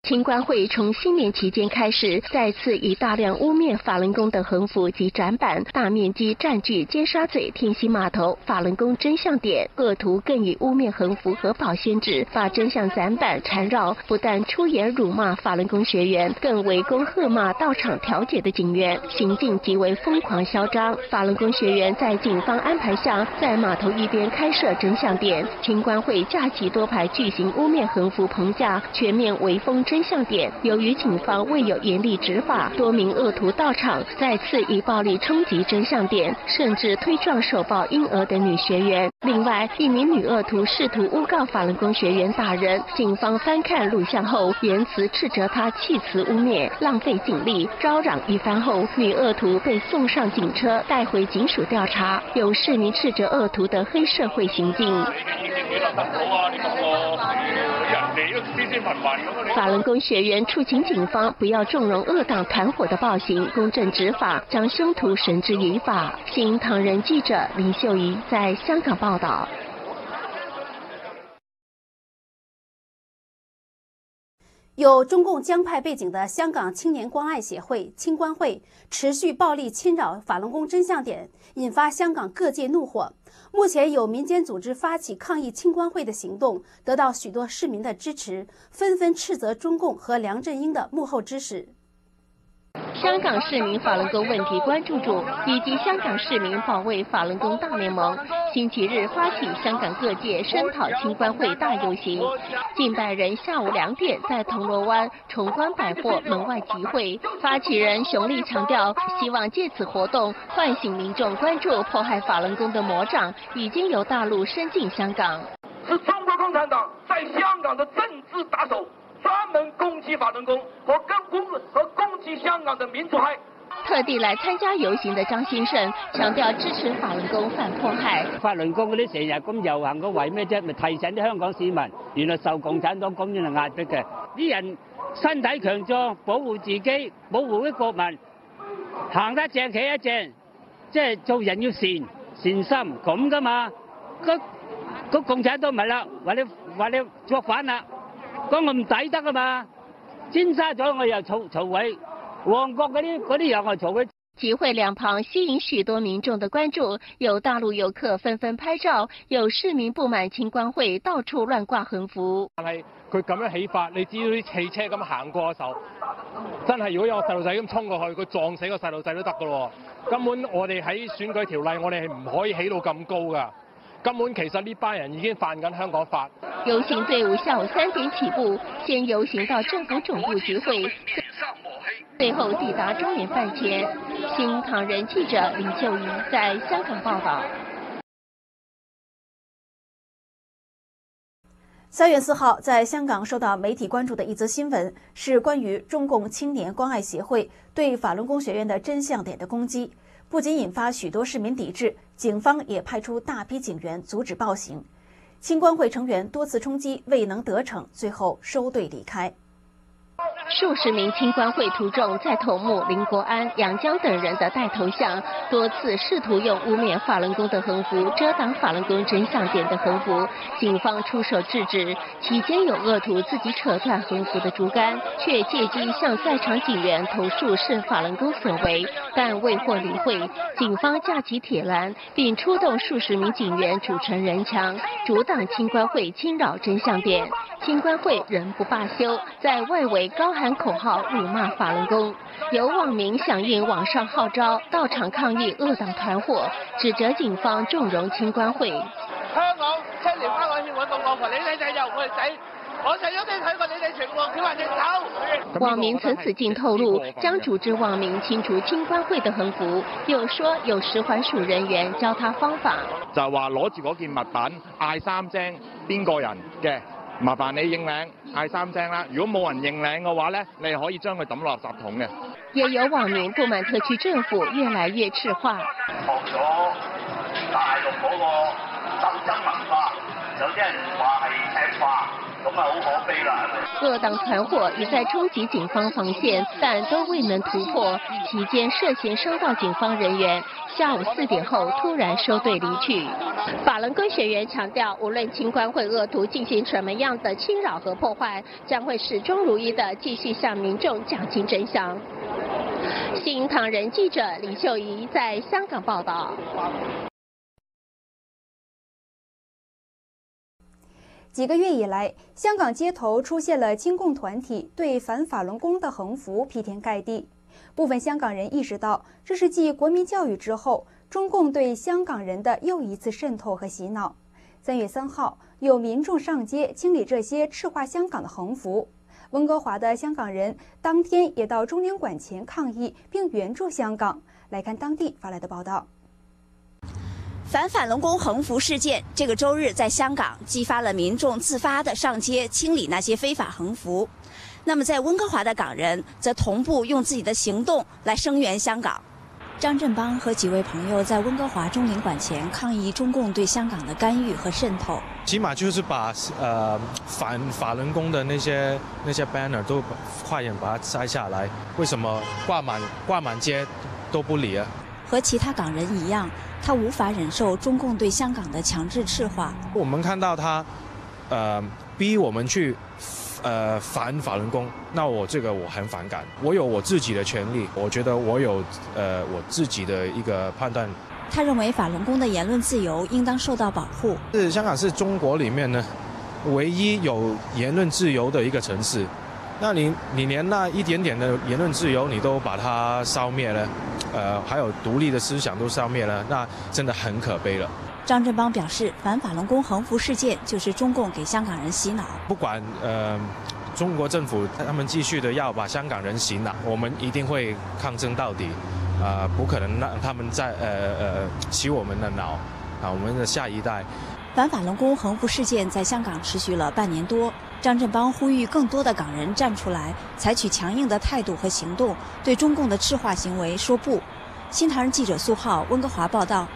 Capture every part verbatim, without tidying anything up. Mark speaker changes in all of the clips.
Speaker 1: 青关会从新年期间开始，再次以大量污蔑法轮功的横幅及展板，大面积占据尖沙咀天星码头法轮功真相点。恶徒更以污蔑横幅和保鲜纸把真相展板缠绕，不但出言辱骂法轮功学员，更围攻喝骂到场调解的警员，行径极为疯狂嚣张。法轮功学员在警方安排下，在码头一边开设真相点，青关会架起多排巨型污蔑横幅棚架，全面围封真相点。由于警方未有严厉执法，多名恶徒到场，再次以暴力冲击真相点，甚至推撞手抱婴儿的女学员。另外，一名女恶徒试图诬告法轮功学员打人，警方翻看录像后，言辞斥责她弃词污蔑、浪费警力，招嚷一番后，女恶徒被送上警车，带回警署调查。有市民斥责恶徒的黑社会行径。法轮功学员促请警方不要纵容恶党团伙的暴行，公正执法，将凶徒绳之以法。新唐人记者林秀仪在香港报道。
Speaker 2: 有中共江派背景的香港青年关爱协会青关会持续暴力侵扰法轮功真相点，引发香港各界怒火。目前有民间组织发起抗议青关会的行动，得到许多市民的支持，纷纷斥责中共和梁振英的幕后指使。
Speaker 1: 香港市民法轮功问题关注组以及香港市民保卫法轮功大联盟星期日发起香港各界声讨青关会大游行，近百人下午两点在铜锣湾崇光百货门外集会。发起人熊立强调，希望借此活动唤醒民众关注迫害法轮功的魔掌已经由大陆伸进香港，
Speaker 3: 是中国共产党在香港的政治打手，专门攻击法轮功和攻和攻击香港的民主派。
Speaker 1: 特地來參加遊行嘅張先生強調支持法輪功反迫害。
Speaker 4: 法輪功嗰啲成日咁遊行個為咩啫？咪提醒啲香港市民，原來受共產黨咁樣嚟壓迫嘅。啲人身體強壯，保護自己，保護啲國民，行得正企得正，即係做人要善善心咁噶嘛。個個共產黨咪啦，話你話你作反啦，講我唔抵得啊嘛。尖沙咀我又嘈嘈位。旺角嗰啲嗰啲人啊，嘈佢。
Speaker 1: 集會兩旁吸引許多民眾的關注，有大陸遊客紛紛拍照，有市民不滿青關會到處亂掛橫幅。
Speaker 5: 但係佢咁樣起法，你知道啲汽車咁行過嘅時候，真係如果有個細路仔咁衝過去，佢撞死個細路仔都得㗎喎。根本我哋喺選舉條例，我哋係唔可以起到咁高㗎。根本其實呢班人已經犯緊香港法。
Speaker 1: 遊行隊伍下午三點起步，先遊行到政府總部集會，最後抵達中聯辦前。新唐人記者林秀儀在香港報道。
Speaker 2: 三月四號，在香港受到媒體關注的一則新聞，是關於中共青年關愛協會對法輪功學院的真相點的攻擊，不僅引發許多市民抵制，警方也派出大批警員阻止暴行。青關會成員多次衝擊未能得逞，最後收隊離開。
Speaker 1: 數十名青關會徒眾在頭目林國安、楊江等人的帶頭下，多次試圖用污蔑法輪功的橫幅遮擋法輪功真相點的橫幅，警方出手制止。期間有惡徒自己扯斷橫幅的竹竿，卻借機向在場警員投訴是法輪功所為，但未獲理會。警方架起鐵欄，並出動數十名警員組成人牆，阻擋青關會侵擾真相點。青關會仍不罷休，在外圍高喊口號辱罵法輪功，有網民響應網上號召到場抗議惡黨團伙，指責警方縱容青關會。
Speaker 6: 香港青年關愛協會咁惡婆，你哋仔又我哋仔，我就一定睇過你哋情況，佢話隻手。
Speaker 1: 網民陳子敬透露，將組織網民清除青關會的橫幅，又說有食環署人員教他方法，
Speaker 7: 就係話攞住嗰件物品嗌三聲邊個人嘅。麻煩你認領，嗌三聲啦。如果冇人認領嘅話咧，你係可以將佢抌落垃圾桶嘅。
Speaker 1: 也有網民不滿特區政府越來越赤化。
Speaker 8: 學咗大陸嗰個鬥爭文化，有啲人話係赤化，咁啊好可悲啦，係咪
Speaker 1: 各党团伙一再冲击警方防线，但都未能突破。期间涉嫌伤到警方人员，下午四点后突然收队离去。法轮功学员强调，无论清官会恶徒进行什么样的侵扰和破坏，将会始终如一的继续向民众讲清真相。新唐人记者李秀仪在香港报道。
Speaker 2: 几个月以来，香港街头出现了亲共团体对反法轮功的横幅铺天盖地。部分香港人意识到，这是继国民教育之后，中共对香港人的又一次渗透和洗脑。三月三号，有民众上街清理这些赤化香港的横幅。温哥华的香港人当天也到中领馆前抗议，并援助香港。来看当地发来的报道。
Speaker 9: 反法轮功横幅事件，这个周日在香港激发了民众自发的上街清理那些非法横幅。那么在温哥华的港人则同步用自己的行动来声援香港。张振邦和几位朋友在温哥华中领馆前抗议中共对香港的干预和渗透。
Speaker 10: 起码就是把呃反法轮功的那些那些 banner 都快点把它摘下来。为什么挂满挂满街都不理啊？
Speaker 9: 和其他港人一样，他无法忍受中共对香港的强制赤化。
Speaker 10: 我们看到他，呃，逼我们去，呃，反法轮功，那我这个我很反感。我有我自己的权利，我觉得我有呃我自己的一个判断。
Speaker 9: 他认为法轮功的言论自由应当受到保护。
Speaker 10: 是香港是中国里面呢，唯一有言论自由的一个城市。那你你连那一点点的言论自由你都把它消灭了，呃，还有独立的思想都消灭了，那真的很可悲了。
Speaker 9: 张振邦表示，反法轮功横幅事件就是中共给香港人洗脑。
Speaker 10: 不管呃中国政府他们继续的要把香港人洗脑，我们一定会抗争到底，啊、呃，不可能让他们在呃呃洗我们的脑啊，我们的下一代。
Speaker 9: 反法轮功横幅事件在香港持续了半年多。张振邦呼吁更多的港人站出来，采取强硬的态度和行动，对中共的赤化行为说不。新唐人记者苏浩，温哥华报道。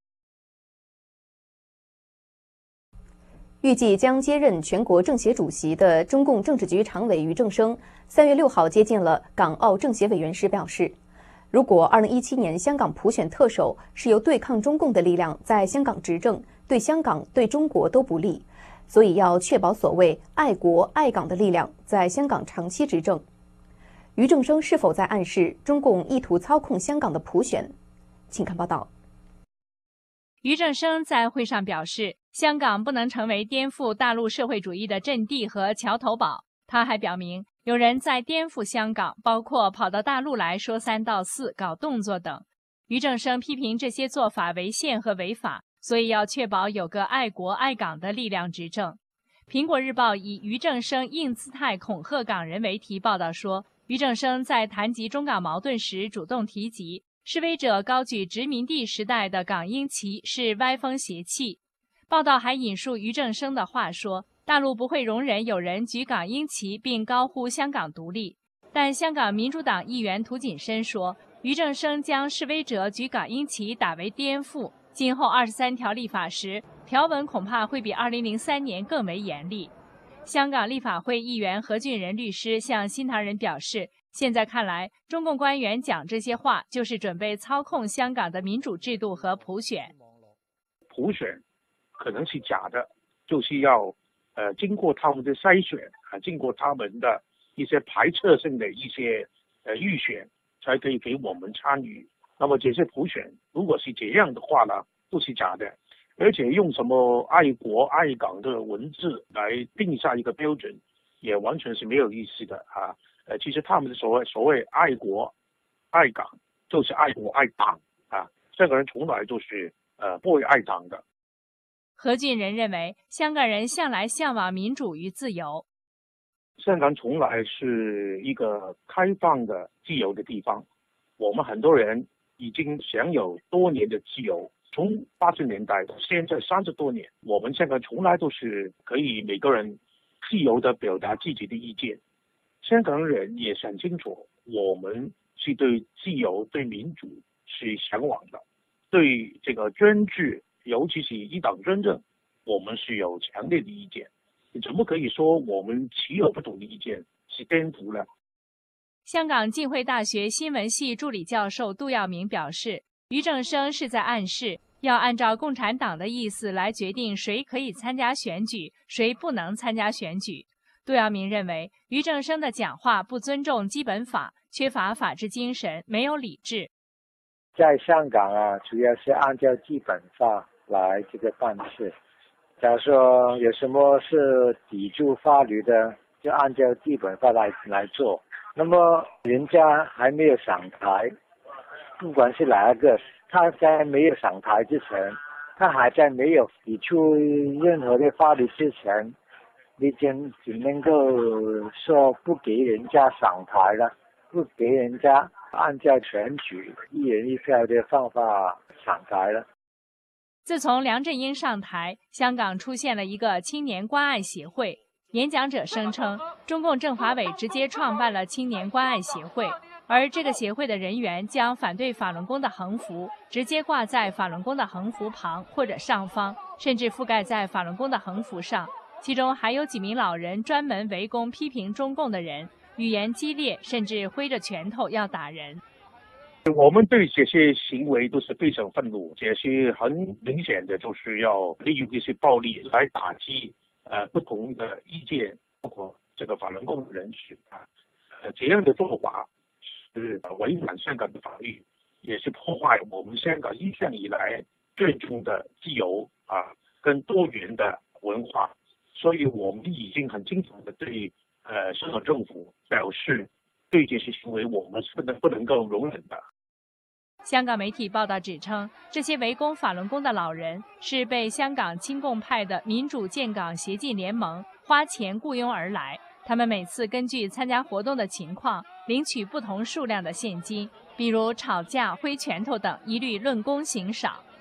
Speaker 11: 预计将接任全国政协主席的中共政治局常委俞正声，三月六号接见了港澳政协委员时表示，如果二零一七年香港普选特首是由对抗中共的力量在香港执政，对香港、对中国都不利。所以要确保所谓爱国爱港的力量在香港长期执政。俞正声是否在暗示中共意图操控香港的普选？请看报道。
Speaker 12: 俞正声在会上表示，香港不能成为颠覆大陆社会主义的阵地和桥头堡。他还表明，有人在颠覆香港，包括跑到大陆来说三道四、搞动作等。俞正声批评这些做法违宪和违法。所以要确保有个爱国爱港的力量执政。苹果日报以俞正声硬姿态恐吓港人为题报道说，俞正声在谈及中港矛盾时主动提及，示威者高举殖民地时代的港英旗是歪风邪气。报道还引述俞正声的话说，大陆不会容忍有人举港英旗并高呼香港独立。但香港民主党议员涂谨申说，俞正声将示威者举港英旗打为颠覆。今后二十三条立法时，条文恐怕会比二零零三年更为严厉。香港立法会议员何俊仁律师向新唐人表示，现在看来，中共官员讲这些话，就是准备操控香港的民主制度和普选。
Speaker 13: 普选可能是假的，就是要呃经过他们的筛选啊，经过他们的一些排斥性的一些呃预选，才可以给我们参与。那么这些普选如果是这样的话呢，都是假的，而且用什么爱国爱港的文字来定下一个标准，也完全是没有意思的啊。呃，其实他们的所谓所谓爱国爱港，就是爱国爱党啊。香港人从来都是呃不会爱党的。
Speaker 12: 何俊仁认为，香港人向来向往民主与自由。
Speaker 13: 香港从来是一个开放的、自由的地方，我们很多人已经享有多年的自由，从八十年代到现在三十多年，我们香港从来都是可以每个人自由的表达自己的意见。香港人也想清楚，我们是对自由、对民主是向往的，对这个专制，尤其是一党专政，我们是有强烈的意见。 你怎么可以说我们持有不同的意见是颠覆呢？
Speaker 12: 香港浸会大学新闻系助理教授杜耀明表示，俞正声是在暗示要按照共产党的意思来决定谁可以参加选举，谁不能参加选举。杜耀明认为，俞正声的讲话不尊重基本法，缺乏法治精神，没有理智。
Speaker 14: 在香港啊，主要是按照基本法来这个办事。假如说有什么是抵触法律的，就按照基本法来来做。那么人家还没有上台，不管是哪一个，他在没有上台之前，他还在没有抵触任何的法律之前，你只只能够说不给人家上台了，不给人家按照选举一人一票的方法上台了。
Speaker 12: 自从梁振英上台，香港出现了一个青年关爱协会。演讲者声称，中共政法委直接创办了青年关爱协会，而这个协会的人员将反对法轮功的横幅直接挂在法轮功的横幅旁或者上方，甚至覆盖在法轮功的横幅上。其中还有几名老人专门围攻批评中共的人，语言激烈，甚至挥着拳头要打人。
Speaker 13: 我们对这些行为都是非常愤怒，这些很明显的就是要利用这些暴力来打击呃不同的意见，包括这个法轮功的人士啊，呃这样的做法是违反香港的法律，也是破坏我们香港一向以来尊重的自由啊跟多元的文化，所以我们已经很清楚的对呃香港政府表示，对这些行为我们是不能不能够容忍的。
Speaker 12: 香港媒体报道指称，这些围攻法轮功的老人是被香港亲共派的民主建港协进联盟花钱雇佣而来。他们每次根据参加活动的情况领取不同数量的现金，比如吵架、挥拳头等，一律论功行赏。